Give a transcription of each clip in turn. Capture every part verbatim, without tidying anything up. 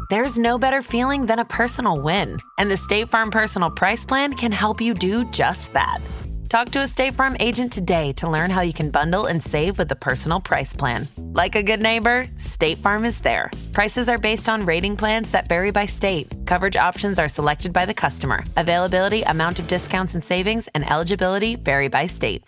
There's no better feeling than a personal win. And the State Farm Personal Price Plan can help you do just that. Talk to a State Farm agent today to learn how you can bundle and save with the Personal Price Plan. Like a good neighbor, State Farm is there. Prices are based on rating plans that vary by state. Coverage options are selected by the customer. Availability, amount of discounts and savings, and eligibility vary by state.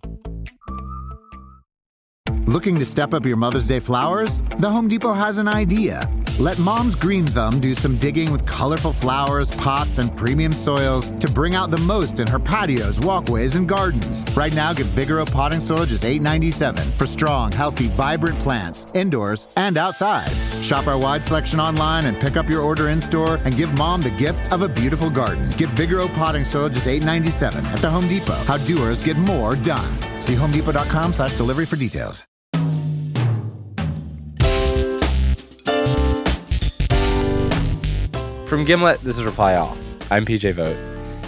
Looking to step up your Mother's Day flowers? The Home Depot has an idea. Let Mom's Green Thumb do some digging with colorful flowers, pots, and premium soils to bring out the most in her patios, walkways, and gardens. Right now, get Vigoro potting soil just eight ninety-seven for strong, healthy, vibrant plants, indoors and outside. Shop our wide selection online and pick up your order in-store and give Mom the gift of a beautiful garden. Get Vigoro potting soil just eight ninety-seven at the Home Depot. How doers get more done. See homedepot.com slash delivery for details. From Gimlet, this is Reply All. I'm P J Vogt.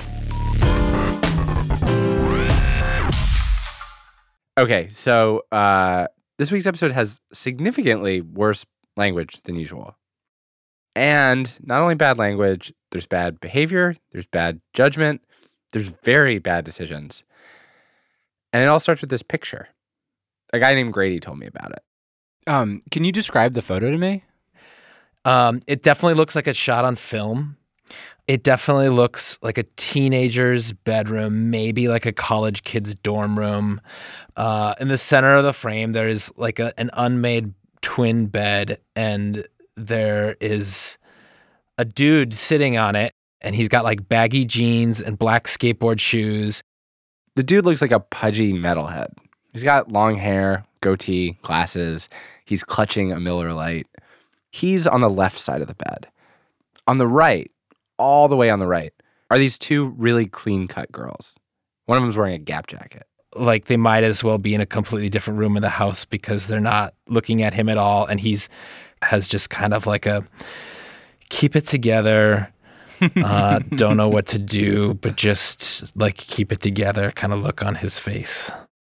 Okay, so uh, this week's episode has significantly worse language than usual. And not only bad language, there's bad behavior, there's bad judgment, there's very bad decisions. And it all starts with this picture. A guy named Grady told me about it. Um, can you describe the photo to me? Um, it definitely looks like it's shot on film. It definitely looks like a teenager's bedroom, maybe like a college kid's dorm room. Uh, in the center of the frame, there is like a, an unmade twin bed, and there is a dude sitting on it, and he's got like baggy jeans and black skateboard shoes. The dude looks like a pudgy metalhead. He's got long hair, goatee, glasses. He's clutching a Miller Lite. He's on the left side of the bed. On the right, all the way on the right, are these two really clean-cut girls. One of them's wearing a Gap jacket. Like they might as well be in a completely different room in the house because they're not looking at him at all. And he's has just kind of like a keep it together, uh, don't know what to do, but just like keep it together kind of look on his face.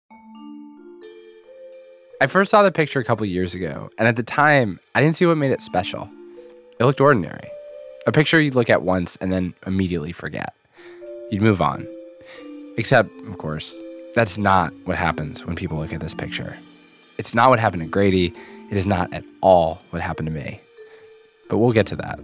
I first saw the picture a couple years ago, and at the time, I didn't see what made it special. It looked ordinary. A picture you'd look at once and then immediately forget. You'd move on. Except, of course, that's not what happens when people look at this picture. It's not what happened to Grady. It is not at all what happened to me. But we'll get to that.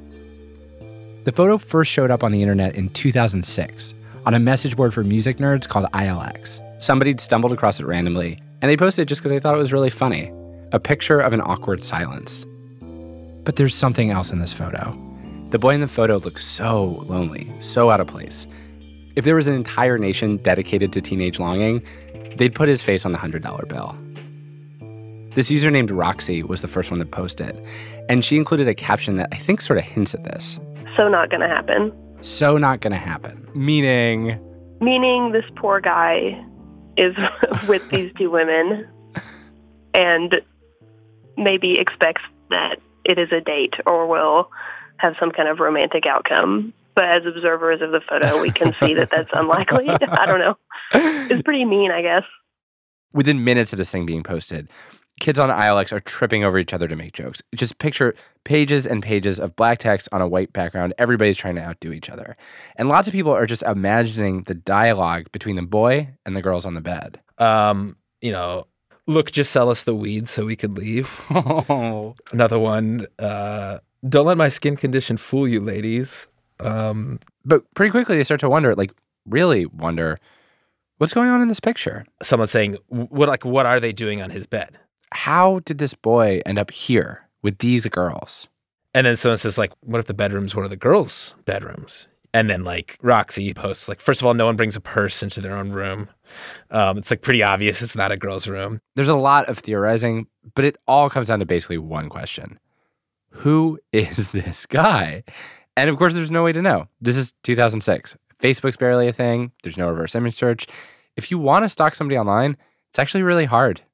The photo first showed up on the internet in two thousand six on a message board for music nerds called I L X. Somebody'd stumbled across it randomly, and they posted it just because they thought it was really funny. A picture of an awkward silence. But there's something else in this photo. The boy in the photo looks so lonely, so out of place. If there was an entire nation dedicated to teenage longing, they'd put his face on the one hundred dollar bill. This user named Roxy was the first one to post it, and she included a caption that I think sort of hints at this. So not gonna happen. So not gonna happen. Meaning? Meaning this poor guy is with these two women and maybe expects that it is a date or will have some kind of romantic outcome. But as observers of the photo, we can see that that's unlikely. I don't know. It's pretty mean, I guess. Within minutes of this thing being posted, kids on I L X are tripping over each other to make jokes. Just picture pages and pages of black text on a white background. Everybody's trying to outdo each other. And lots of people are just imagining the dialogue between the boy and the girls on the bed. Um, you know, look, just sell us the weed so we could leave. Oh. Another one, uh, don't let my skin condition fool you, ladies. Um, but pretty quickly they start to wonder, like really wonder, what's going on in this picture? Someone saying, what, like, what are they doing on his bed? How did this boy end up here with these girls? And then someone says, like, what if the bedroom's one of the girls' bedrooms? And then, like, Roxy posts, like, first of all, no one brings a purse into their own room. Um, it's, like, pretty obvious it's not a girl's room. There's a lot of theorizing, but it all comes down to basically one question. Who is this guy? And, of course, there's no way to know. This is two thousand six. Facebook's barely a thing. There's no reverse image search. If you want to stalk somebody online, it's actually really hard.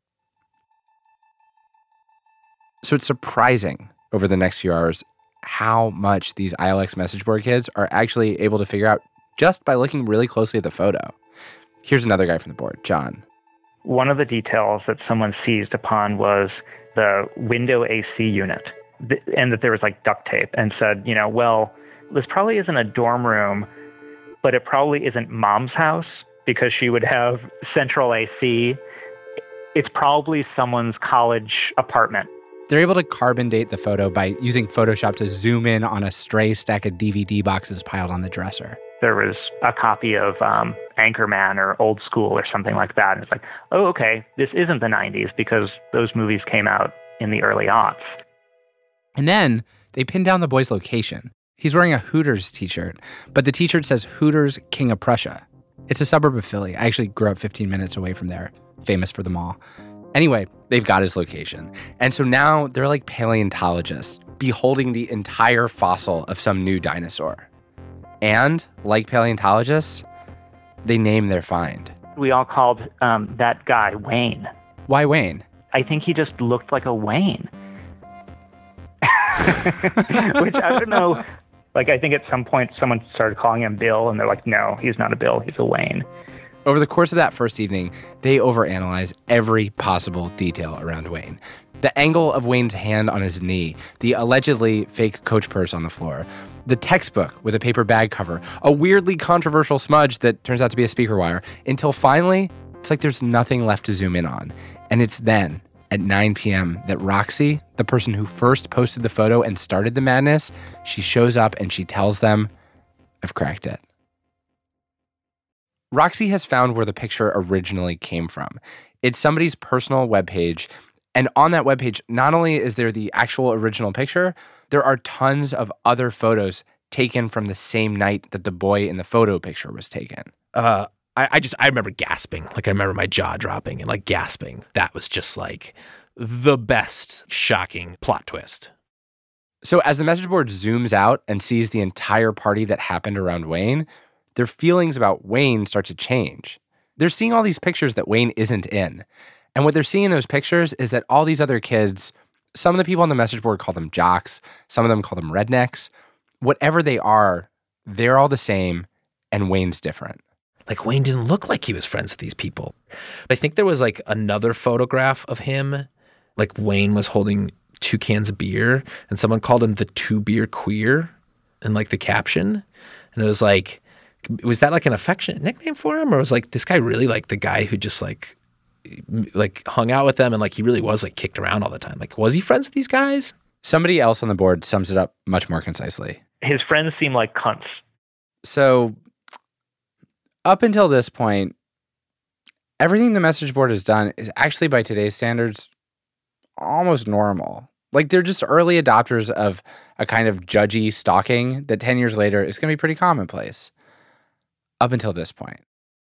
So it's surprising over the next few hours how much these I L X message board kids are actually able to figure out just by looking really closely at the photo. Here's another guy from the board, John. One of the details that someone seized upon was the window A C unit. th- and that there was like duct tape, and said, you know, well, this probably isn't a dorm room, but it probably isn't Mom's house because she would have central A C. It's probably someone's college apartment. They're able to carbon date the photo by using Photoshop to zoom in on a stray stack of D V D boxes piled on the dresser. There was a copy of um, Anchorman or Old School or something like that. And it's like, oh, okay, this isn't the nineties because those movies came out in the early aughts. And then they pin down the boy's location. He's wearing a Hooters t-shirt, but the t-shirt says Hooters, King of Prussia. It's a suburb of Philly. I actually grew up fifteen minutes away from there, famous for the mall. Anyway, they've got his location. And so now they're like paleontologists beholding the entire fossil of some new dinosaur. And, like paleontologists, they name their find. We all called um, that guy Wayne. Why Wayne? I think he just looked like a Wayne. Which, I don't know, like I think at some point someone started calling him Bill, and they're like, no, he's not a Bill, he's a Wayne. Over the course of that first evening, they overanalyze every possible detail around Wayne. The angle of Wayne's hand on his knee, the allegedly fake Coach purse on the floor, the textbook with a paper bag cover, a weirdly controversial smudge that turns out to be a speaker wire, until finally, it's like there's nothing left to zoom in on. And it's then, at nine p.m., that Roxy, the person who first posted the photo and started the madness, she shows up and she tells them, I've cracked it. Roxy has found where the picture originally came from. It's somebody's personal webpage, and on that webpage, not only is there the actual original picture, there are tons of other photos taken from the same night that the boy in the photo picture was taken. Uh, I, I just, I remember gasping. Like, I remember my jaw dropping and, like, gasping. That was just, like, the best shocking plot twist. So as the message board zooms out and sees the entire party that happened around Wayne, their feelings about Wayne start to change. They're seeing all these pictures that Wayne isn't in. And what they're seeing in those pictures is that all these other kids, some of the people on the message board call them jocks, some of them call them rednecks. Whatever they are, they're all the same, and Wayne's different. Like, Wayne didn't look like he was friends with these people. I think there was, like, another photograph of him. Like, Wayne was holding two cans of beer, and someone called him the two-beer queer in, like, the caption. And it was like, was that, like, an affectionate nickname for him? Or was, like, this guy really, like, the guy who just, like, like hung out with them and, like, he really was, like, kicked around all the time? Like, was he friends with these guys? Somebody else on the board sums it up much more concisely. His friends seem like cunts. So up until this point, everything the message board has done is actually, by today's standards, almost normal. Like, they're just early adopters of a kind of judgy stalking that ten years later is going to be pretty commonplace. Up until this point.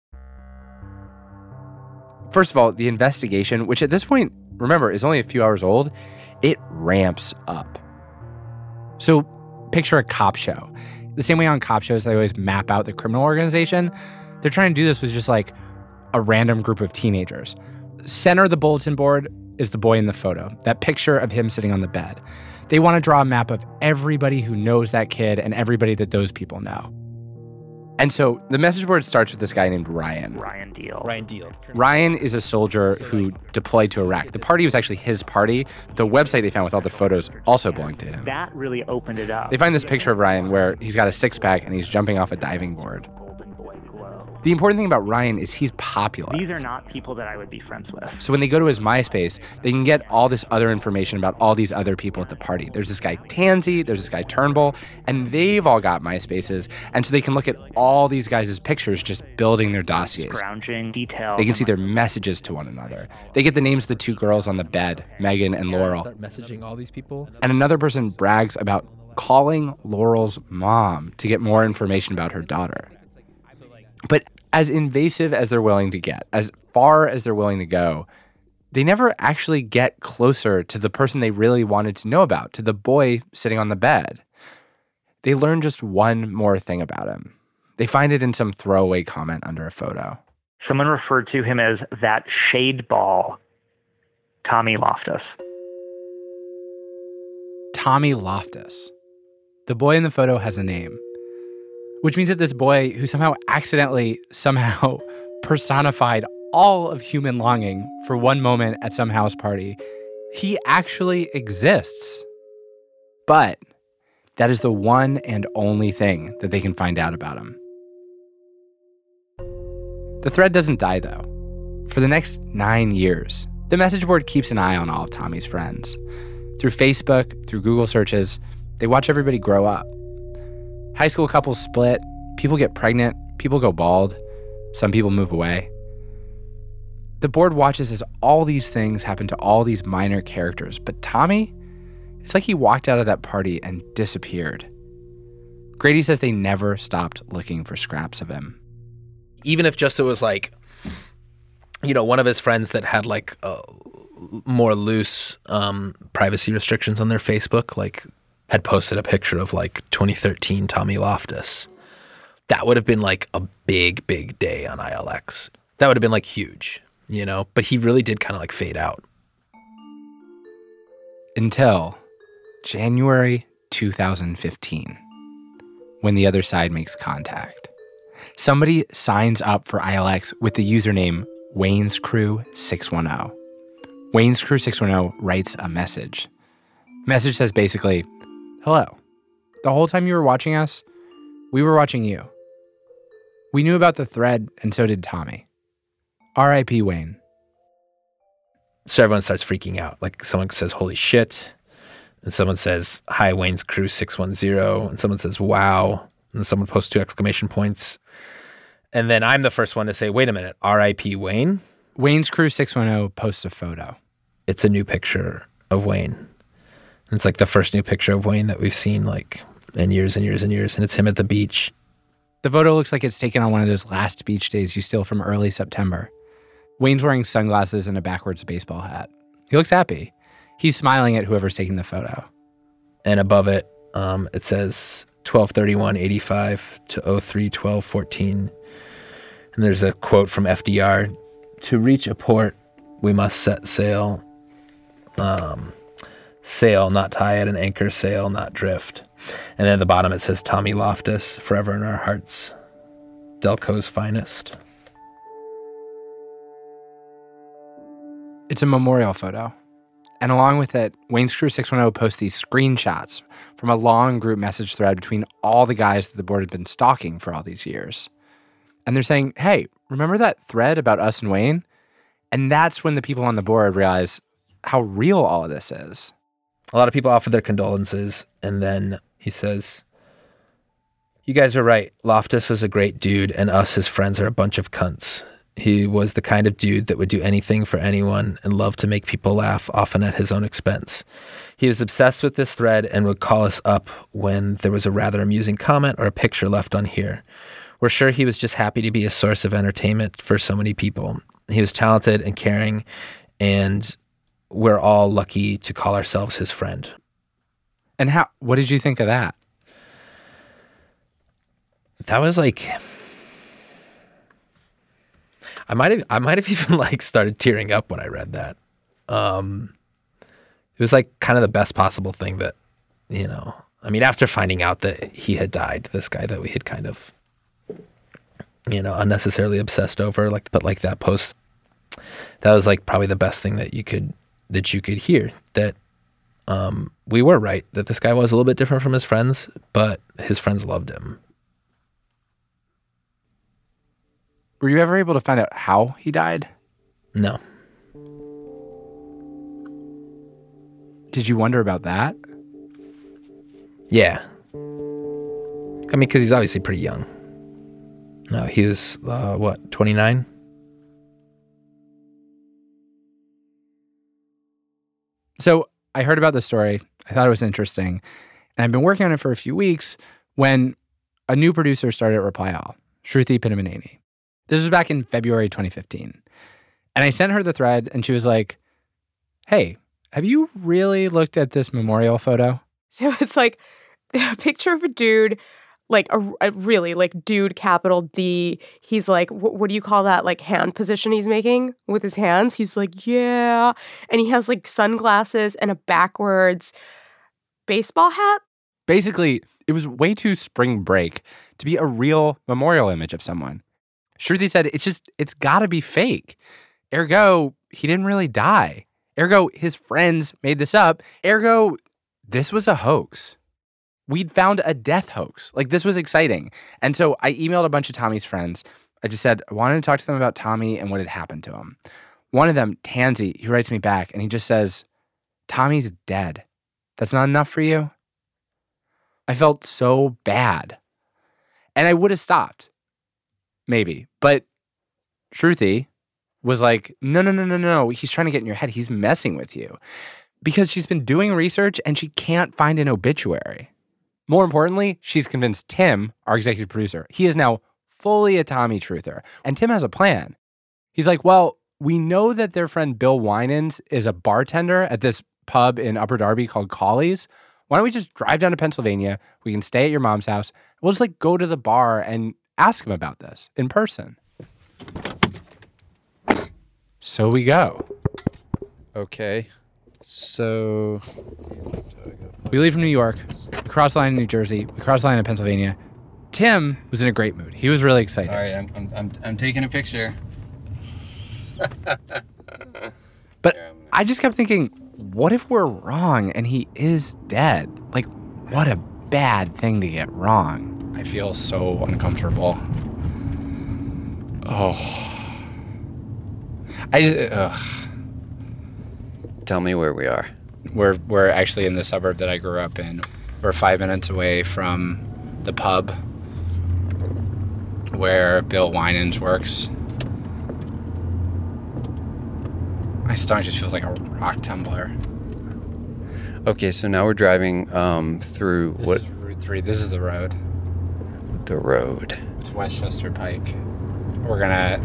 First of all, the investigation, which at this point, remember, is only a few hours old, it ramps up. So picture a cop show. The same way on cop shows, they always map out the criminal organization. They're trying to do this with just like a random group of teenagers. Center of the bulletin board is the boy in the photo, that picture of him sitting on the bed. They want to draw a map of everybody who knows that kid and everybody that those people know. And so the message board starts with this guy named Ryan. Ryan Deal. Ryan Deal. Ryan is a soldier who deployed to Iraq. The party was actually his party. The website they found with all the photos also belonged to him. That really opened it up. They find this picture of Ryan where he's got a six-pack and he's jumping off a diving board. The important thing about Ryan is he's popular. These are not people that I would be friends with. So when they go to his MySpace, they can get all this other information about all these other people at the party. There's this guy Tansy, there's this guy Turnbull, and they've all got MySpaces. And so they can look at all these guys' pictures just building their dossiers. Scrounging details. They can see their messages to one another. They get the names of the two girls on the bed, Megan and Laurel. Start messaging all these people. And another person brags about calling Laurel's mom to get more information about her daughter. But as invasive as they're willing to get, as far as they're willing to go, they never actually get closer to the person they really wanted to know about, to the boy sitting on the bed. They learn just one more thing about him. They find it in some throwaway comment under a photo. Someone referred to him as that shade ball, Tommy Loftus. Tommy Loftus. The boy in the photo has a name. Which means that this boy, who somehow accidentally, somehow personified all of human longing for one moment at some house party, he actually exists. But that is the one and only thing that they can find out about him. The thread doesn't die, though. For the next nine years, the message board keeps an eye on all of Tommy's friends. Through Facebook, through Google searches, they watch everybody grow up. High school couples split, people get pregnant, people go bald, some people move away. The board watches as all these things happen to all these minor characters, but Tommy, it's like he walked out of that party and disappeared. Grady says they never stopped looking for scraps of him. Even if just it was like, you know, one of his friends that had like uh, more loose um, privacy restrictions on their Facebook, like had posted a picture of like twenty thirteen Tommy Loftus. That would have been like a big, big day on I L X. That would have been like huge, you know, but he really did kind of like fade out. Until January two thousand fifteen, when the other side makes contact. Somebody signs up for I L X with the username Wayne's Crew six one zero. Wayne's Crew six one zero writes a message. Message says basically, hello. The whole time you were watching us, we were watching you. We knew about the thread, and so did Tommy. R I P Wayne. So everyone starts freaking out. Like someone says, holy shit. And someone says, hi, Wayne's Crew six one zero. And someone says, wow. And someone posts two exclamation points. And then I'm the first one to say, wait a minute, R I P Wayne? Wayne's Crew six one zero posts a photo. It's a new picture of Wayne. And it's like the first new picture of Wayne that we've seen like in years and years and years. And it's him at the beach. The photo looks like it's taken on one of those last beach days you steal from early September. Wayne's wearing sunglasses and a backwards baseball hat. He looks happy. He's smiling at whoever's taking the photo. And above it, um, it says twelve thirty-one eighty-five to oh three twelve fourteen. And there's a quote from F D R. To reach a port, we must set sail. Um, sail, not tie at an anchor, sail, not drift. And then at the bottom it says Tommy Loftus, forever in our hearts. Delco's finest. It's a memorial photo. And along with it, Wayne's Crew six one zero posts these screenshots from a long group message thread between all the guys that the board had been stalking for all these years. And they're saying, hey, remember that thread about us and Wayne? And that's when the people on the board realize how real all of this is. A lot of people offered their condolences, and then he says, you guys are right. Loftus was a great dude, and us, his friends, are a bunch of cunts. He was the kind of dude that would do anything for anyone and loved to make people laugh, often at his own expense. He was obsessed with this thread and would call us up when there was a rather amusing comment or a picture left on here. We're sure he was just happy to be a source of entertainment for so many people. He was talented and caring, and we're all lucky to call ourselves his friend. And how? What did you think of that? That was like, I might have, I might have even like started tearing up when I read that. Um, it was like kind of the best possible thing that, you know, I mean, after finding out that he had died, this guy that we had kind of, you know, unnecessarily obsessed over, like, but like that post, that was like probably the best thing that you could, that you could hear, that um, we were right, that this guy was a little bit different from his friends, but his friends loved him. Were you ever able to find out how he died? No. Did you wonder about that? Yeah. I mean, because he's obviously pretty young. No, he was, uh, what, twenty-nine? So I heard about this story. I thought it was interesting. And I've been working on it for a few weeks when a new producer started at Reply All, Shruti Pinnamaneni. This was back in February twenty fifteen. And I sent her the thread, and she was like, hey, have you really looked at this memorial photo? So it's like a picture of a dude, like a, a really like dude, capital D. He's like, wh- what do you call that? Like hand position he's making with his hands. He's like, yeah. And he has like sunglasses and a backwards baseball hat. Basically, it was way too spring break to be a real memorial image of someone. Shruti said, it's just, it's gotta be fake. Ergo, he didn't really die. Ergo, his friends made this up. Ergo, this was a hoax. We'd found a death hoax. Like, this was exciting. And so I emailed a bunch of Tommy's friends. I just said, I wanted to talk to them about Tommy and what had happened to him. One of them, Tansy, he writes me back and he just says, Tommy's dead. That's not enough for you? I felt so bad. And I would have stopped. Maybe. But Shruti was like, no, no, no, no, no. He's trying to get in your head. He's messing with you. Because she's been doing research and she can't find an obituary. More importantly, she's convinced Tim, our executive producer, he is now fully a Tommy truther. And Tim has a plan. He's like, well, we know that their friend Bill Winans is a bartender at this pub in Upper Darby called Colley's. Why don't we just drive down to Pennsylvania? We can stay at your mom's house. We'll just like go to the bar and ask him about this in person. So we go. Okay. So we leave from New York, we cross the line in New Jersey, we cross the line in Pennsylvania. Tim was in a great mood. He was really excited. All right, I'm I'm I'm, I'm taking a picture. But I just kept thinking, what if we're wrong and he is dead? Like, what a bad thing to get wrong. I feel so uncomfortable. Oh. I just, ugh. Tell me where we are. We're we're actually in the suburb that I grew up in. We're five minutes away from the pub where Bill Winans works. My stomach just feels like a rock tumbler. Okay, so now we're driving um, through This what? is Route three. This is the road. The road. It's Westchester Pike. We're gonna...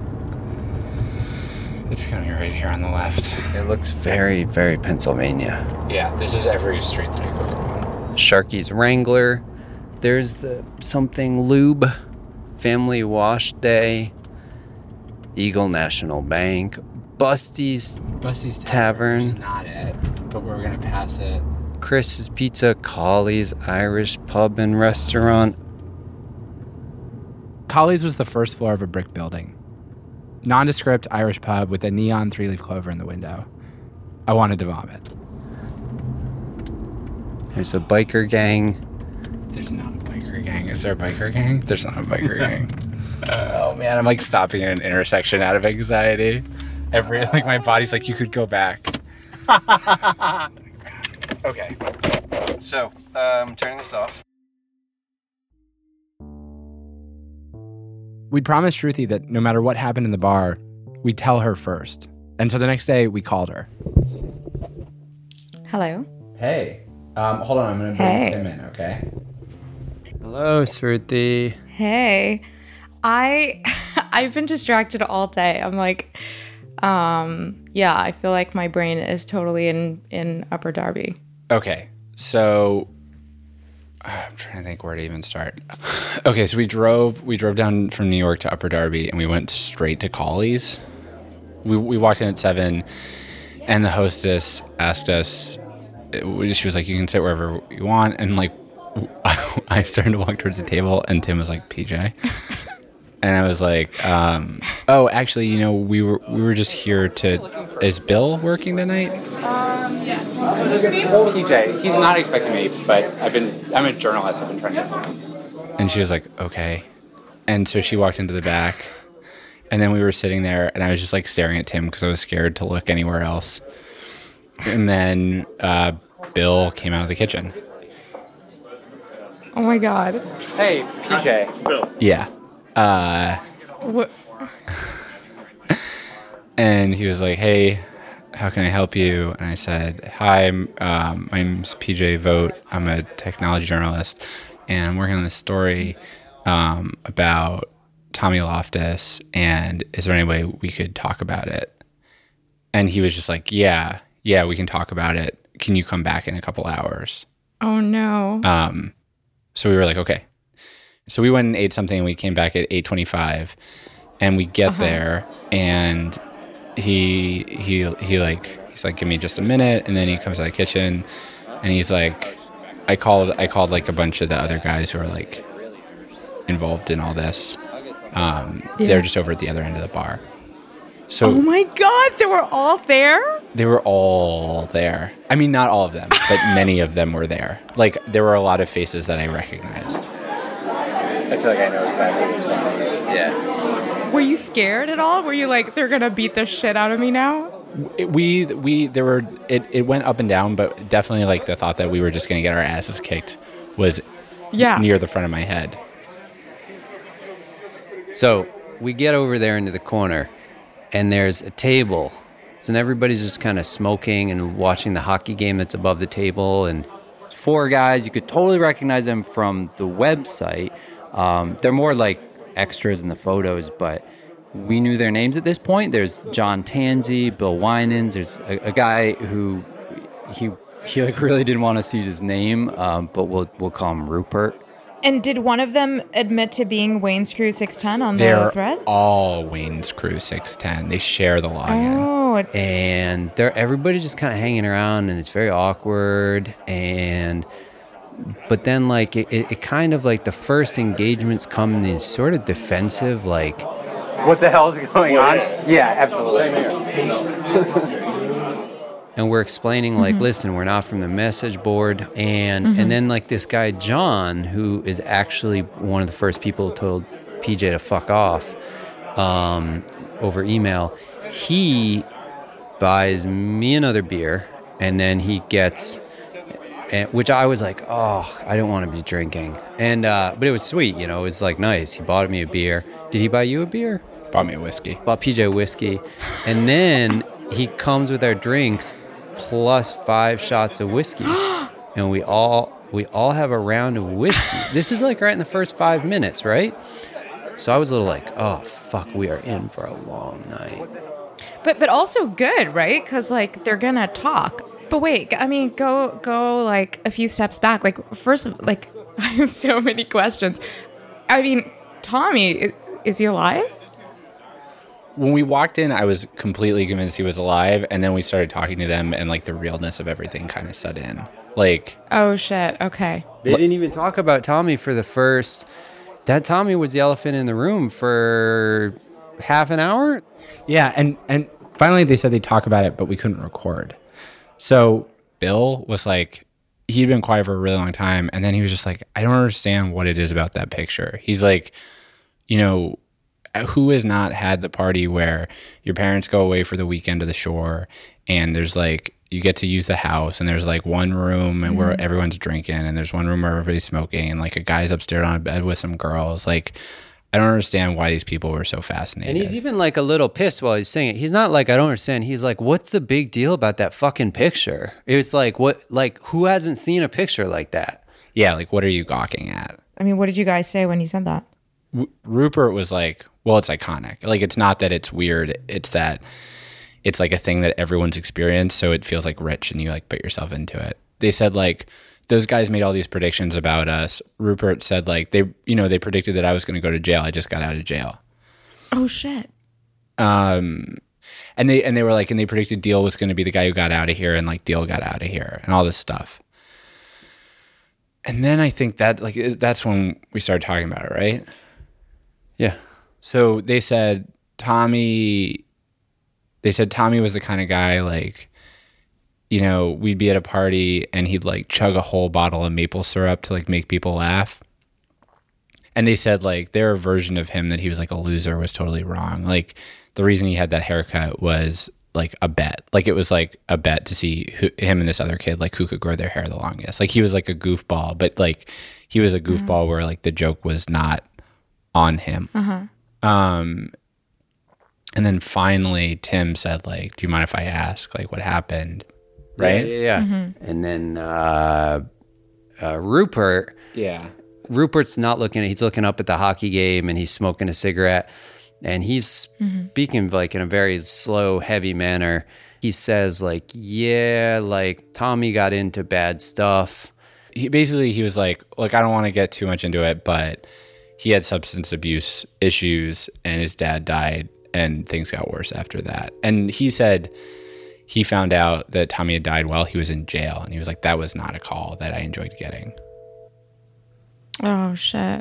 It's gonna be right here on the left. It looks very, very Pennsylvania. Yeah, this is every street that I go on. Sharky's Wrangler. There's the something lube. Family Wash Day. Eagle National Bank. Busty's, Busty's Tavern. Which is not it, but we're gonna pass it. Chris's Pizza. Colley's Irish Pub and Restaurant. Colley's was the first floor of a brick building. Nondescript Irish pub with a neon three-leaf clover in the window. I wanted to vomit. There's a biker gang. There's not a biker gang. Is there a biker gang? There's not a biker gang. Oh man, I'm like stopping at an intersection out of anxiety. Every like my body's like, you could go back. Okay. So, I'm um, turning this off. We'd promised Shruti that no matter what happened in the bar, we'd tell her first. And so the next day, we called her. Hello. Hey. Um, hold on, I'm going to bring Hey. Tim in, okay? Hello, Shruti. Hey. I I've been distracted all day. I'm like um yeah, I feel like my brain is totally in in Upper Darby. Okay, so I'm trying to think where to even start. Okay, so we drove we drove down from New York to Upper Darby, and we went straight to Colley's. We we walked in at seven, and the hostess asked us. She was like, "You can sit wherever you want," and like, I started to walk towards the table, and Tim was like, "P J," and I was like, um, "Oh, actually, you know, we were we were just here to." Is Bill working tonight? Um yes. P J, he's not expecting me, but I've been, I'm a journalist, I've been trying to. And she was like, okay. And so she walked into the back, and then we were sitting there, and I was just like staring at Tim because I was scared to look anywhere else. And then uh, Bill came out of the kitchen. Oh my god. Hey, P J. Bill. Yeah. Uh, What? and he was like, hey, how can I help you? And I said, hi, I'm, um, my name's P J Vogt. I'm a technology journalist, and I'm working on this story um, about Tommy Loftus, and is there any way we could talk about it? And he was just like, yeah, yeah, we can talk about it. Can you come back in a couple hours? Oh no. Um, so we were like, okay. So we went and ate something, and we came back at eight twenty-five, and we get Uh-huh. there, and he he he like he's like, give me just a minute, and then he comes out of the kitchen, and he's like, I called I called like a bunch of the other guys who are like involved in all this. Um, Yeah. They're just over at the other end of the bar. So Oh my god, they were all there? They were all there. I mean, not all of them, but many of them were there. Like, there were a lot of faces that I recognized. I feel like I know exactly what's going on. Yeah. Were you scared at all? Were you like, they're gonna beat the shit out of me now? We, we, there were, it, it went up and down, but definitely like the thought that we were just going to get our asses kicked was yeah. near the front of my head. So we get over there into the corner, and there's a table. So everybody's just kind of smoking and watching the hockey game that's above the table. And four guys, you could totally recognize them from the website. Um, they're more like extras in the photos, but we knew their names at this point. There's John Tansey, Bill Winans. There's a, a guy who he he like really didn't want us to use his name, um, but we'll we'll call him Rupert. And did one of them admit to being Wayne's Crew six ten on They're the thread? all Wayne's Crew six ten. They share the login. Oh. And they're everybody's just kind of hanging around, and it's very awkward. And but then like it, it, it kind of like the first engagements come in these sort of defensive, like, what the hell is going on? Yeah, absolutely. Same here. And we're explaining, like, mm-hmm. listen, we're not from the message board. And mm-hmm. and then, like, this guy, John, who is actually one of the first people who told P J to fuck off um, over email, he buys me another beer, and then he gets, and, which I was like, oh, I don't want to be drinking. And uh, but it was sweet, you know, it was, like, nice. He bought me a beer. Did he buy you a beer? Bought me a whiskey. Bought P J a whiskey. And then he comes with our drinks, plus five shots of whiskey, and we all we all have a round of whiskey. This is like right in the first five minutes, right? So I was a little like, oh fuck, we are in for a long night. But but also good, right? Because like they're gonna talk. But wait, I mean, go go like a few steps back. Like first, like I have so many questions. I mean, Tommy, is he alive? When we walked in, I was completely convinced he was alive, and then we started talking to them, and like the realness of everything kind of set in. Like, oh shit, okay. They didn't even talk about Tommy for the first. That Tommy was the elephant in the room for half an hour. Yeah, and and finally they said they'd talk about it, but we couldn't record. So Bill was like, he'd been quiet for a really long time, and then he was just like, I don't understand what it is about that picture. He's like, you know, who has not had the party where your parents go away for the weekend to the shore, and there's like, you get to use the house, and there's like one room and mm-hmm. where everyone's drinking, and there's one room where everybody's smoking, and like a guy's upstairs on a bed with some girls. Like, I don't understand why these people were so fascinated. And he's even like a little pissed while he's saying it. He's not like, I don't understand. He's like, what's the big deal about that fucking picture? It was like, what, like, who hasn't seen a picture like that? Yeah, like, what are you gawking at? I mean, what did you guys say when he said that? W- Rupert was like, well, it's iconic. Like, it's not that it's weird. It's that it's like a thing that everyone's experienced, so it feels like rich, and you like put yourself into it. They said like, those guys made all these predictions about us. Rupert said like, they, you know, they predicted that I was going to go to jail. I just got out of jail. Oh shit. Um, and they and they were like, and they predicted Deal was going to be the guy who got out of here, and like Deal got out of here, and all this stuff. And then I think that like that's when we started talking about it, right? Yeah. So they said Tommy, they said Tommy was the kind of guy like, you know, we'd be at a party and he'd like chug a whole bottle of maple syrup to like make people laugh. And they said like their version of him that he was like a loser was totally wrong. Like the reason he had that haircut was like a bet. Like it was like a bet to see who, him and this other kid, like who could grow their hair the longest. Like he was like a goofball, but like he was a goofball mm-hmm. where like the joke was not on him. Uh-huh. Um, and then finally Tim said like, do you mind if I ask like what happened? Right? Yeah. yeah, yeah. Mm-hmm. And then uh, uh, Rupert. Yeah. Rupert's not looking at, he's looking up at the hockey game, and he's smoking a cigarette, and he's mm-hmm. speaking like in a very slow, heavy manner. He says like, yeah, like Tommy got into bad stuff. He basically, he was like, look, I don't want to get too much into it, but he had substance abuse issues, and his dad died, and things got worse after that. And he said he found out that Tommy had died while he was in jail, and he was like, that was not a call that I enjoyed getting. Oh, shit. I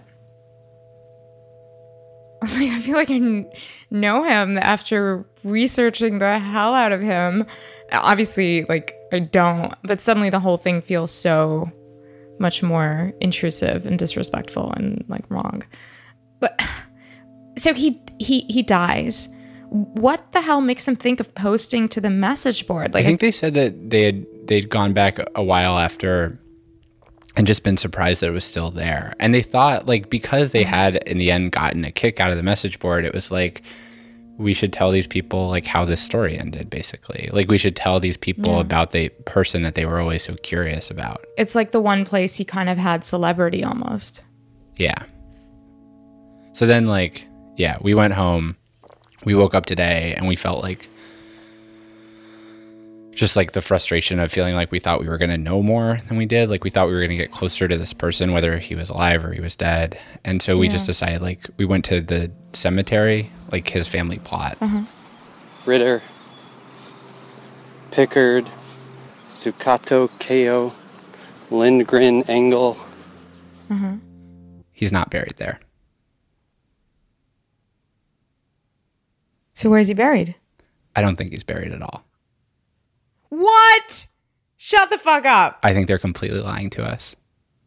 was like, I feel like I know him after researching the hell out of him Obviously, like, I don't, but suddenly the whole thing feels so much more intrusive and disrespectful and, like, wrong. But, so he he he dies. What the hell makes them think of posting to the message board? Like, I think they said that they had they'd gone back a while after and just been surprised that it was still there. And they thought, like, because they had in the end gotten a kick out of the message board, it was like, we should tell these people like how this story ended, basically. Like, we should tell these people Yeah. about the person that they were always so curious about. It's like the one place he kind of had celebrity almost. Yeah. So then, like, yeah, we went home. We woke up today and we felt like just like the frustration of feeling like we thought we were going to know more than we did. Like, we thought we were going to get closer to this person, whether he was alive or he was dead. And so we Yeah. just decided, like, we went to the cemetery, like his family plot. Uh-huh. Ritter, Pickard, Zucato, Kao, Lindgren, Engel. Uh-huh. He's not buried there. So where's he buried? I don't think he's buried at all. What? Shut the fuck up. I think they're completely lying to us.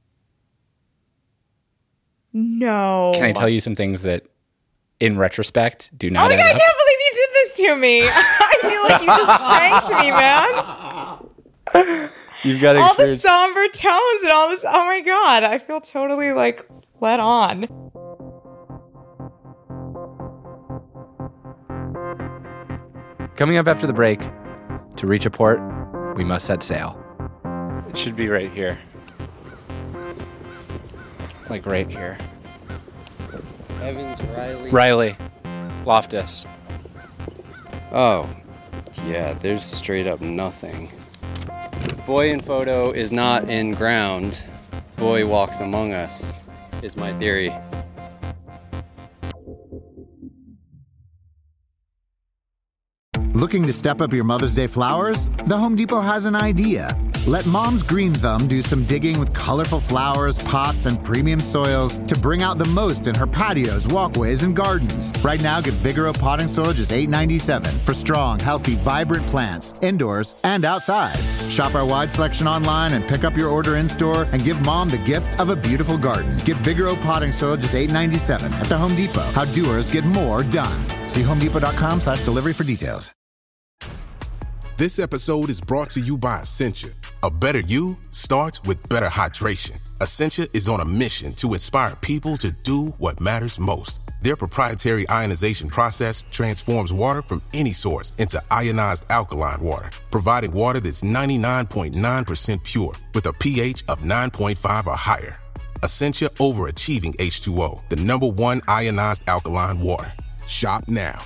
No. Can I tell you some things that, in retrospect, do Oh not my end God, I up? can't believe you did this to me. I feel like you just pranked me, man. You've got All the somber tones and all this. Oh my God. I feel totally like let on. Coming up after the break, to reach a port, we must set sail. It should be right here. Like right here. Evans, Riley. Riley, Loftus. Oh, yeah, there's straight up nothing. Boy in photo is not in ground. Boy walks among us, is my theory. Looking to step up your Mother's Day flowers? The Home Depot has an idea. Let Mom's Green Thumb do some digging with colorful flowers, pots, and premium soils to bring out the most in her patios, walkways, and gardens. Right now, get Vigoro potting soil just eight ninety-seven for strong, healthy, vibrant plants, indoors and outside. Shop our wide selection online and pick up your order in-store and give Mom the gift of a beautiful garden. Get Vigoro potting soil just eight ninety-seven at the Home Depot. How doers get more done. See homedepot.com slash delivery for details. This episode is brought to you by Essentia. A better you starts with better hydration. Essentia is on a mission to inspire people to do what matters most. Their proprietary ionization process transforms water from any source into ionized alkaline water, providing water that's ninety-nine point nine percent pure with a pH of nine point five or higher. Essentia overachieving H two O, the number one ionized alkaline water. Shop now.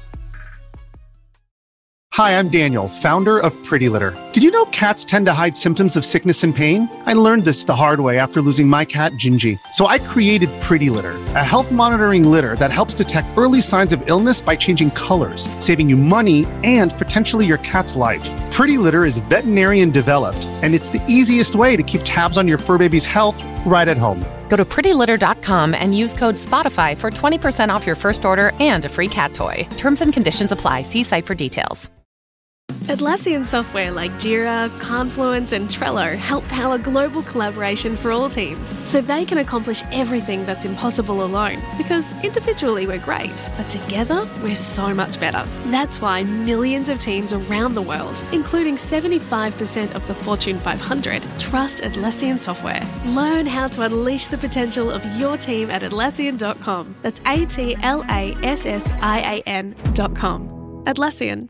Hi, I'm Daniel, founder of Pretty Litter. Did you know cats tend to hide symptoms of sickness and pain? I learned this the hard way after losing my cat, Gingy. So I created Pretty Litter, a health monitoring litter that helps detect early signs of illness by changing colors, saving you money and potentially your cat's life. Pretty Litter is veterinarian developed, and it's the easiest way to keep tabs on your fur baby's health right at home. Go to pretty litter dot com and use code SPOTIFY for twenty percent off your first order and a free cat toy. Terms and conditions apply. See site for details. Atlassian software like Jira, Confluence, and Trello help power global collaboration for all teams, so they can accomplish everything that's impossible alone. Because individually we're great, but together we're so much better. That's why millions of teams around the world, including seventy-five percent of the Fortune five hundred, trust Atlassian software. Learn how to unleash the potential of your team at Atlassian dot com. That's A T L A S S I A N dot com. Atlassian.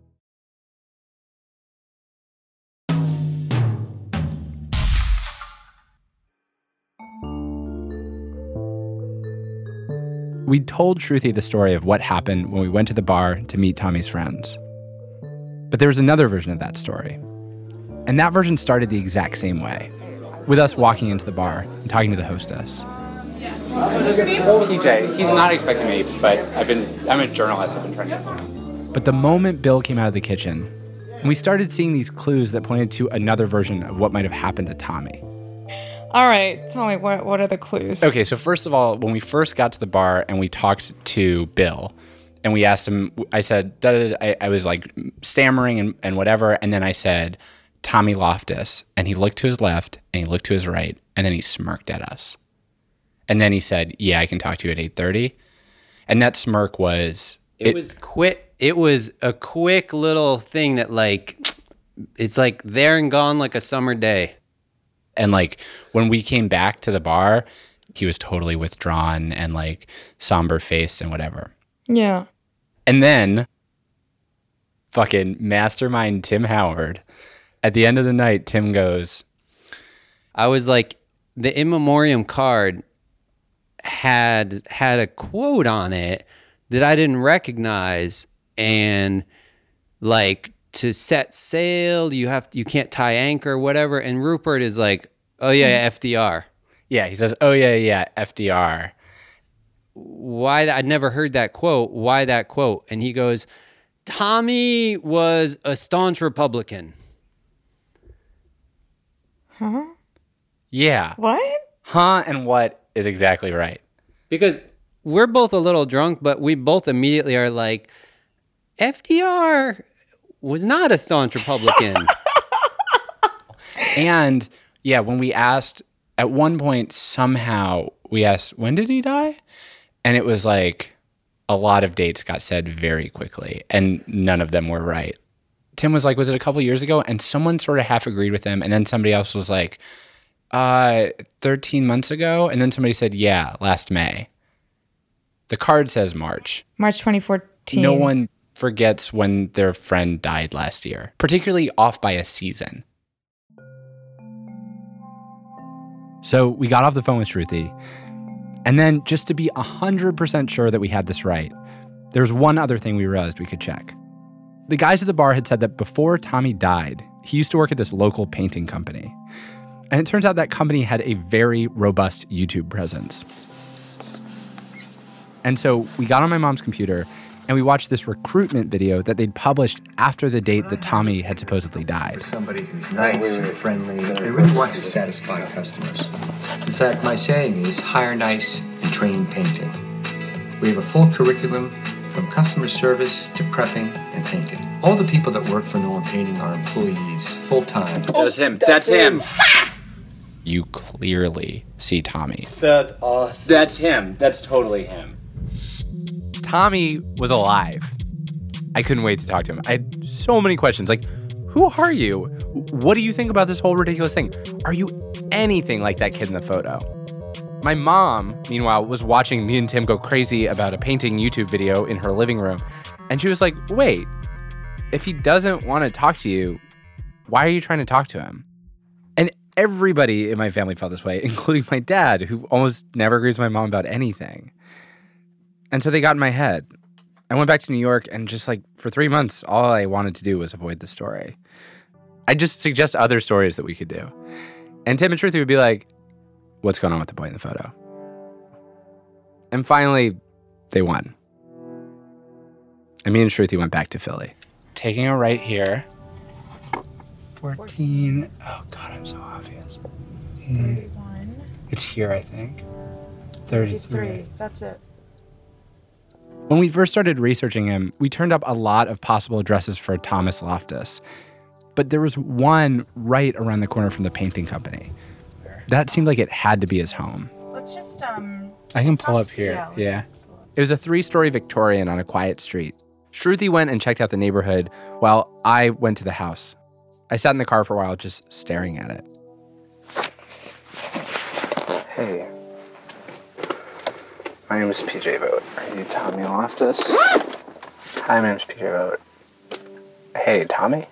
We told Shruti the story of what happened when we went to the bar to meet Tommy's friends. But there was another version of that story. And that version started the exact same way, with us walking into the bar and talking to the hostess. P J, he's not expecting me, but I've been, I'm a journalist, I've been trying to... But the moment Bill came out of the kitchen, and we started seeing these clues that pointed to another version of what might have happened to Tommy. All right, tell me, what what are the clues? Okay, so first of all, when we first got to the bar and we talked to Bill, And we asked him, I said, da, da, da, I, I was like stammering and, and whatever. And then I said, Tommy Loftus. And he looked to his left and he looked to his right. And then he smirked at us. And then he said, yeah, I can talk to you at eight thirty. And that smirk was... It, it was quick. It was a quick little thing that like, it's like there and gone like a summer day. And like when we came back to the bar, he was totally withdrawn and like somber faced and whatever. Yeah. And then fucking mastermind Tim Howard, at the end of the night, Tim goes, I was like, the in memoriam card had had a quote on it that I didn't recognize, and like to set sail, you have you can't tie anchor, whatever. And Rupert is like, oh yeah, F D R. Yeah, he says, oh yeah, yeah, F D R. Why? I'd never heard that quote. Why that quote? And he goes, Tommy was a staunch Republican. Huh? Yeah. What? Huh and what is exactly right. Because we're both a little drunk, but we both immediately are like, F D R was not a staunch Republican. And yeah, when we asked, at one point, somehow we asked, when did he die? And it was like a lot of dates got said very quickly, and none of them were right. Tim was like, was it a couple years ago? And someone sort of half agreed with him. And then somebody else was like, uh, thirteen months ago. And then somebody said, yeah, last May. The card says March. March twenty fourteen. No one forgets when their friend died last year, particularly off by a season. So we got off the phone with Shruti. And then just to be one hundred percent sure that we had this right, there's one other thing we realized we could check. The guys at the bar had said that before Tommy died, he used to work at this local painting company. And it turns out that company had a very robust YouTube presence. And so we got on my mom's computer and we watched this recruitment video that they'd published after the date that Tommy had supposedly died. Somebody who's nice and friendly. They really wants to satisfy customers. In fact, my saying is hire nice and train painting. We have a full curriculum from customer service to prepping and painting. All the people that work for Nolan Painting are employees, full-time. Oh, that's him. That's, that's him. him. You clearly see Tommy. That's awesome. That's him. That's totally him. Tommy was alive. I couldn't wait to talk to him. I had so many questions. Like, who are you? What do you think about this whole ridiculous thing? Are you anything like that kid in the photo? My mom, meanwhile, was watching me and Tim go crazy about a painting YouTube video in her living room. And she was like, wait, if he doesn't want to talk to you, why are you trying to talk to him? And everybody in my family felt this way, including my dad, who almost never agrees with my mom about anything. And so they got in my head. I went back to New York and just like for three months, all I wanted to do was avoid the story. I just suggest other stories that we could do. And Tim and Shruti would be like, what's going on with the boy in the photo? And finally, they won. And me and Shruti went back to Philly. Taking a right here. fourteen. Oh, God, I'm so obvious. thirty-one. It's here, I think. thirty-three. That's it. When we first started researching him, we turned up a lot of possible addresses for Thomas Loftus. But there was one right around the corner from the painting company. That seemed like it had to be his home. Let's just, um... I can pull up here, yeah. yeah. It was a three-story Victorian on a quiet street. Shruti went and checked out the neighborhood while I went to the house. I sat in the car for a while just staring at it. Hey. My name is P J Vogt. Are you Tommy Loftus? Hi, my name is P J Vogt. Hey, Tommy?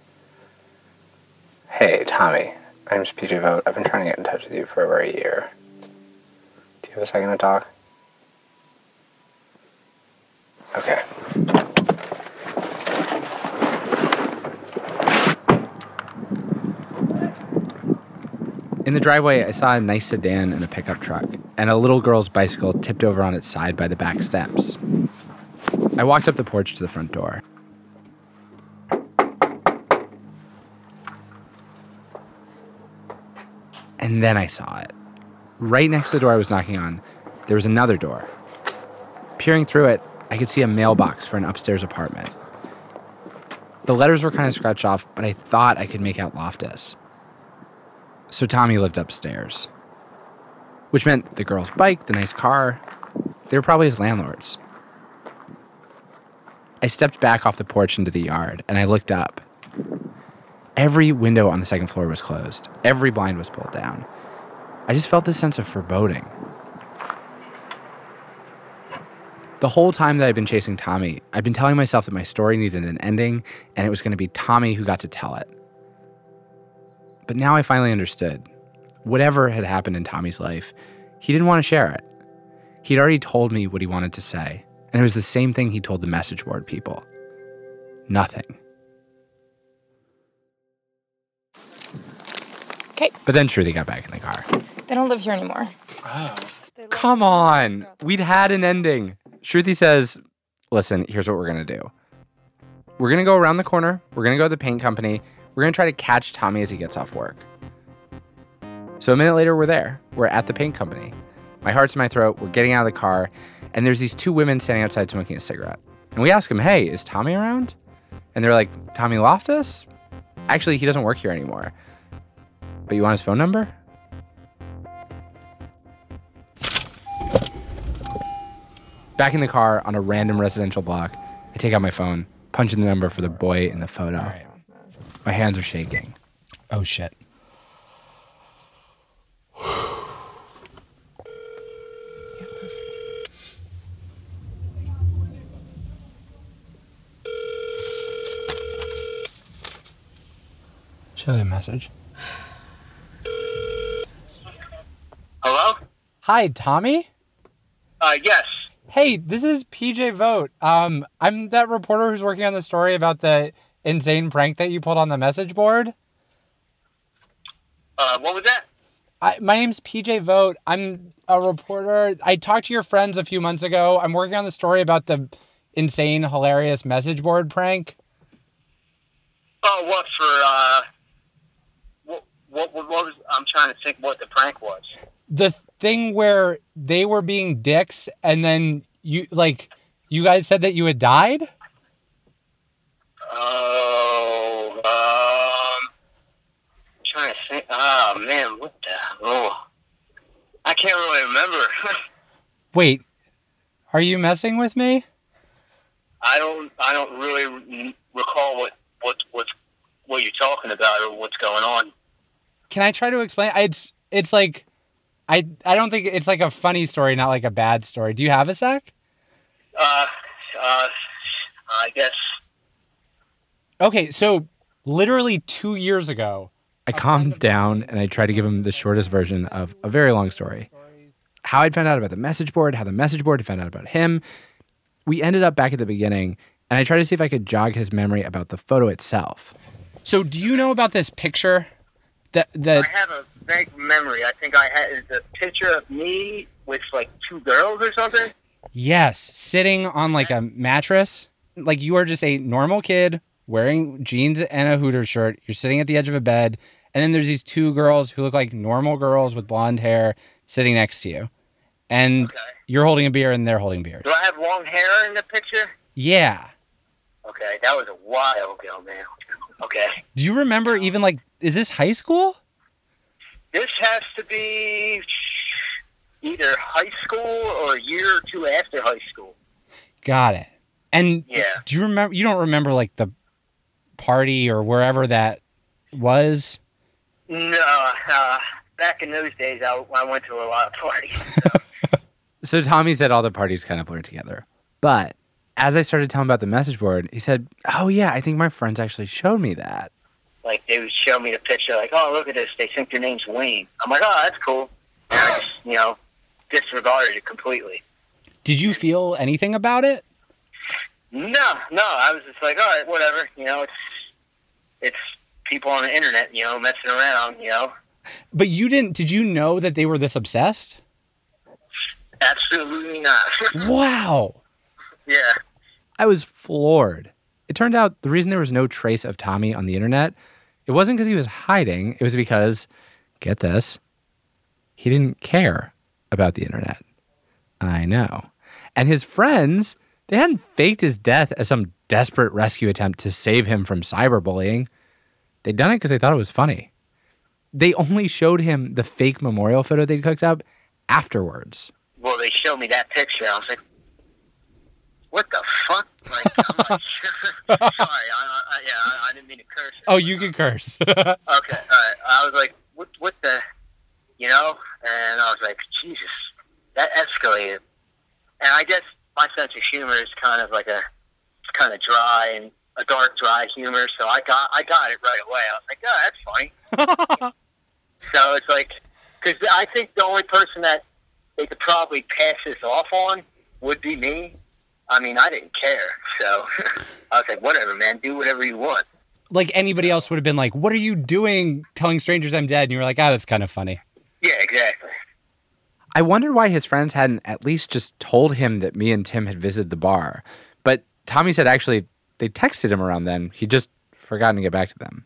Hey, Tommy. My name is P J Vogt. I've been trying to get in touch with you for over a year. Do you have a second to talk? Okay. In the driveway, I saw a nice sedan and a pickup truck, and a little girl's bicycle tipped over on its side by the back steps. I walked up the porch to the front door. And then I saw it. Right next to the door I was knocking on, there was another door. Peering through it, I could see a mailbox for an upstairs apartment. The letters were kind of scratched off, but I thought I could make out Loftus. So Tommy lived upstairs, which meant the girl's bike, the nice car, they were probably his landlords. I stepped back off the porch into the yard, and I looked up. Every window on the second floor was closed. Every blind was pulled down. I just felt this sense of foreboding. The whole time that I've been chasing Tommy, I've been telling myself that my story needed an ending, and it was going to be Tommy who got to tell it. But now I finally understood. Whatever had happened in Tommy's life, he didn't want to share it. He'd already told me what he wanted to say, and it was the same thing he told the message board people. Nothing. Okay. But then Shruti got back in the car. They don't live here anymore. Oh. Come on. We'd had an ending. Shruti says, listen, here's what we're going to do. We're going to go around the corner. We're going to go to the paint company. We're going to try to catch Tommy as he gets off work. So a minute later, we're there. We're at the paint company. My heart's in my throat. We're getting out of the car. And there's these two women standing outside smoking a cigarette. And we ask them, hey, is Tommy around? And they're like, Tommy Loftus? Actually, he doesn't work here anymore. But you want his phone number? Back in the car on a random residential block, I take out my phone, punch in the number for the boy in the photo. Right. My hands are shaking. Oh, shit. Show a message. Hello? Hi, Tommy? Uh, yes. Hey, this is P J Vogt. Um, I'm that reporter who's working on the story about the insane prank that you pulled on the message board. Uh, what was that? I, my name's P J Vogt. I'm a reporter. I talked to your friends a few months ago. I'm working on the story about the insane, hilarious message board prank. Oh, what for, uh... What, what, what was... I'm trying to think what the prank was. The thing where they were being dicks and then you, like, you guys said that you had died? Oh, um... I'm trying to think... Oh, man, what the... Oh... I can't really remember. Wait, are you messing with me? I don't... I don't really recall what, what, what's, what you're talking about or what's going on. Can I try to explain? It's, it's like... I, I don't think it's like a funny story, not like a bad story. Do you have a sec? Uh, uh, I guess. Okay, so literally two years ago, I calmed down and I tried to give him the shortest version of a very long story. How I'd found out about the message board, how the message board had found out about him. We ended up back at the beginning, and I tried to see if I could jog his memory about the photo itself. So do you know about this picture? That that I have a vague memory. I think I had a picture of me with like two girls or something. Yes, sitting on like a mattress. Like you are just a normal kid wearing jeans and a Hooters shirt. You're sitting at the edge of a bed, and then there's these two girls who look like normal girls with blonde hair sitting next to you. And okay. You're holding a beer and they're holding beers. Do I have long hair in the picture? Yeah. Okay, that was a while ago, man. Okay. Do you remember even like, is this high school? This has to be either high school or a year or two after high school. Got it. And yeah. Do you remember, you don't remember like the party or wherever that was? No, uh, back in those days, I, I went to a lot of parties. So Tommy said all the parties kind of blurred together. But as I started telling him about the message board, he said, oh yeah, I think my friends actually showed me that. Like, they would show me the picture, like, oh, look at this, they think your name's Wayne. I'm like, oh, that's cool. And I just, you know, disregarded it completely. Did you feel anything about it? No, no, I was just like, all right, whatever. You know, it's it's people on the internet, you know, messing around, you know. But you didn't, did you know that they were this obsessed? Absolutely not. Wow. Yeah. I was floored. It turned out the reason there was no trace of Tommy on the internet, it wasn't because he was hiding. It was because, get this, he didn't care about the internet. I know. And his friends They hadn't faked his death as some desperate rescue attempt to save him from cyberbullying. They'd done it because they thought it was funny. They only showed him the fake memorial photo they'd cooked up afterwards. Well, they showed me that picture. I was like, what the fuck? Like, I'm like, sorry, I, I, yeah, I, I didn't mean to curse. Oh, you can curse. Okay, all right. I was like, what, what the, you know? And I was like, Jesus, that escalated. And I guess my sense of humor is kind of like a, it's kind of dry and a dark, dry humor. So I got, I got it right away. I was like, oh, that's funny. So it's like, because I think the only person that they could probably pass this off on would be me. I mean, I didn't care. So I was like, whatever, man, do whatever you want. Like anybody else would have been like, what are you doing telling strangers I'm dead? And you were like, ah, oh, that's kind of funny. Yeah, exactly. I wondered why his friends hadn't at least just told him that me and Tim had visited the bar. But Tommy said actually they texted him around then. He'd just forgotten to get back to them.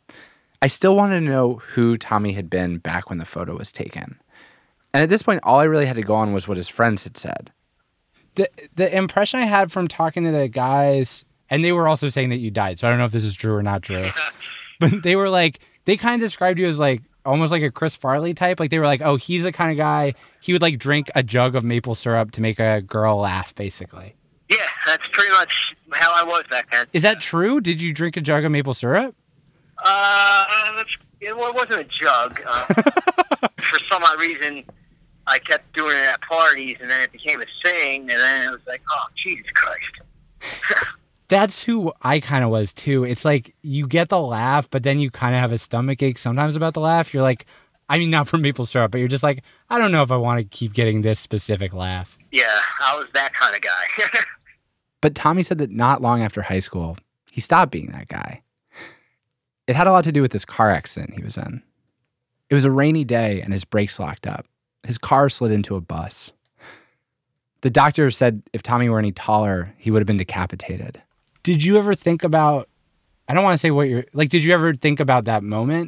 I still wanted to know who Tommy had been back when the photo was taken. And at this point, all I really had to go on was what his friends had said. The the impression I had from talking to the guys, and they were also saying that you died, so I don't know if this is true or not true, but they were like, they kind of described you as like, almost like a Chris Farley type. Like they were like, oh, he's the kind of guy, he would like drink a jug of maple syrup to make a girl laugh, basically. Yeah, that's pretty much how I was back then. Is that true? Did you drink a jug of maple syrup? Uh, it wasn't a jug. Uh, for some odd reason, I kept doing it at parties, and then it became a thing, and then it was like, oh, Jesus Christ. That's who I kind of was, too. It's like, you get the laugh, but then you kind of have a stomach ache sometimes about the laugh. You're like, I mean, not from maple syrup, but you're just like, I don't know if I want to keep getting this specific laugh. Yeah, I was that kind of guy. But Tommy said that not long after high school, he stopped being that guy. It had a lot to do with this car accident he was in. It was a rainy day, and his brakes locked up. His car slid into a bus. The doctor said if Tommy were any taller, he would have been decapitated. Did you ever think about, I don't want to say what you're, like, did you ever think about that moment?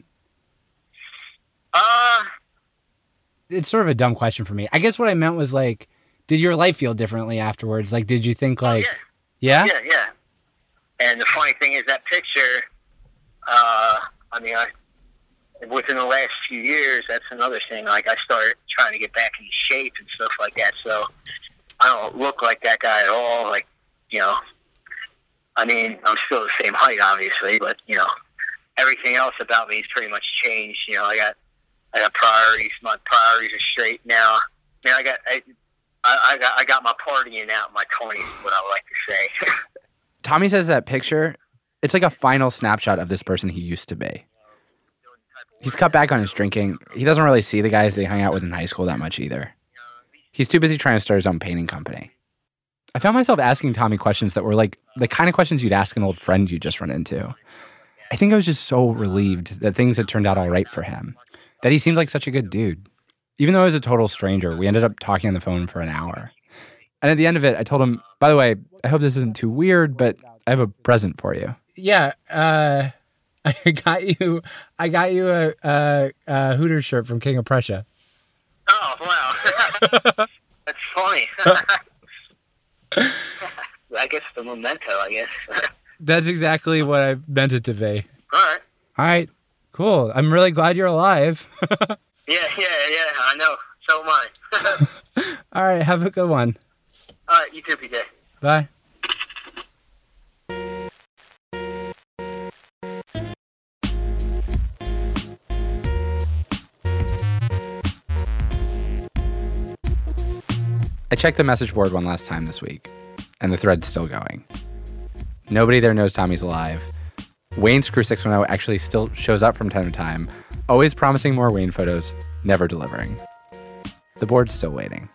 Uh, it's sort of a dumb question for me. I guess what I meant was, like, did your life feel differently afterwards? Like, did you think, like, oh, yeah. yeah? Yeah, yeah. And the funny thing is that picture, uh, I mean, I, within the last few years, that's another thing. Like, I started trying to get back in shape and stuff like that, so I don't look like that guy at all. Like, you know, I mean, I'm still the same height, obviously, but, you know, everything else about me has pretty much changed. You know, I got I got priorities. My priorities are straight now. I mean, I got I, I got I got my partying out in my twenties, is what I would like to say. Tommy says that picture, it's like a final snapshot of this person he used to be. He's cut back on his drinking. He doesn't really see the guys they hung out with in high school that much either. He's too busy trying to start his own painting company. I found myself asking Tommy questions that were like the kind of questions you'd ask an old friend you just run into. I think I was just so relieved that things had turned out all right for him, that he seemed like such a good dude. Even though I was a total stranger, we ended up talking on the phone for an hour. And at the end of it, I told him, by the way, I hope this isn't too weird, but I have a present for you. Yeah, uh, I got you I got you a, a, a Hooters shirt from King of Prussia. Oh, wow. That's funny. I guess the memento, I guess. That's exactly what I meant it to be. All right. All right. Cool. I'm really glad you're alive. yeah, yeah, yeah. I know. So am I. All right. Have a good one. All right. You too, P J. Bye. I checked the message board one last time this week, and the thread's still going. Nobody there knows Tommy's alive. Wayne Screw six one zero actually still shows up from time to time, always promising more Wayne photos, never delivering. The board's still waiting.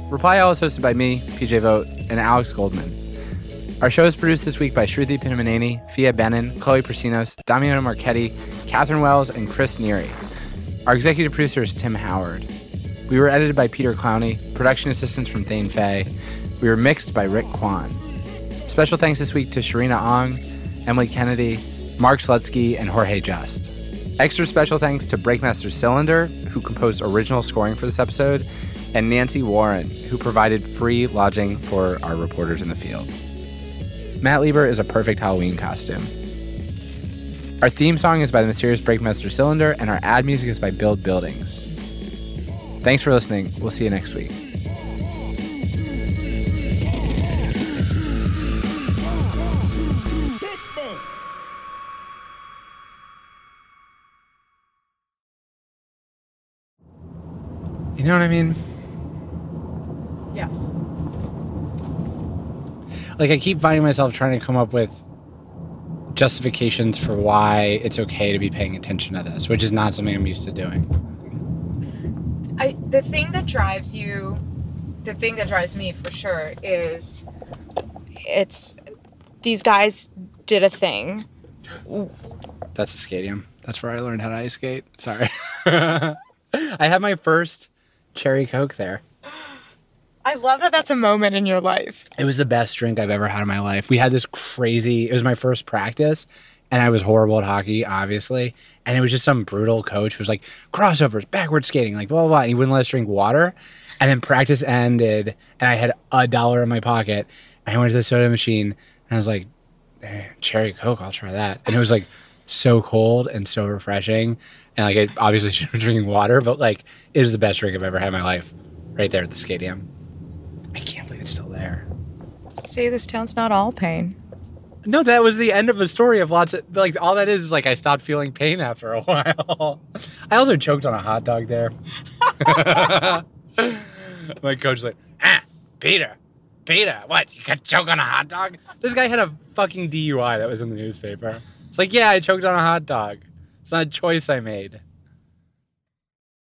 Reply All is hosted by me, P J Vogt, and Alex Goldman. Our show is produced this week by Shruti Pinamaneni, Fia Benin, Chloe Prasinos, Damiano Marchetti, Catherine Wells, and Chris Neary. Our executive producer is Tim Howard. We were edited by Peter Clowney, production assistance from Thane Fay. We were mixed by Rick Kwan. Special thanks this week to Sharina Ong, Emily Kennedy, Mark Slutsky, and Jorge Just. Extra special thanks to Breakmaster Cylinder, who composed original scoring for this episode, and Nancy Warren, who provided free lodging for our reporters in the field. Matt Lieber is a perfect Halloween costume. Our theme song is by the mysterious Breakmaster Cylinder, and our ad music is by Build Buildings. Thanks for listening. We'll see you next week. You know what I mean? Yes. Like, I keep finding myself trying to come up with justifications for why it's okay to be paying attention to this, which is not something I'm used to doing. I the thing that drives you, the thing that drives me for sure is it's these guys did a thing. That's the stadium. That's where I learned how to ice skate. Sorry. I had my first cherry Coke there. I love that that's a moment in your life. It was the best drink I've ever had in my life. We had this crazy, it was my first practice, and I was horrible at hockey, obviously. And it was just some brutal coach who was like, crossovers, backward skating, like blah, blah, blah. And he wouldn't let us drink water. And then practice ended, and I had a dollar in my pocket. And I went to the soda machine, and I was like, hey, cherry Coke, I'll try that. And it was like so cold and so refreshing. And like, I obviously should have been drinking water, but like, it was the best drink I've ever had in my life. Right there at the stadium. I can't believe it's still there. See, this town's not all pain. No, that was the end of a story of lots of, like, all that is is like I stopped feeling pain after a while. I also choked on a hot dog there. My coach was like, ah, Peter, Peter, what? You got choke on a hot dog? This guy had a fucking D U I that was in the newspaper. It's like, yeah, I choked on a hot dog. It's not a choice I made.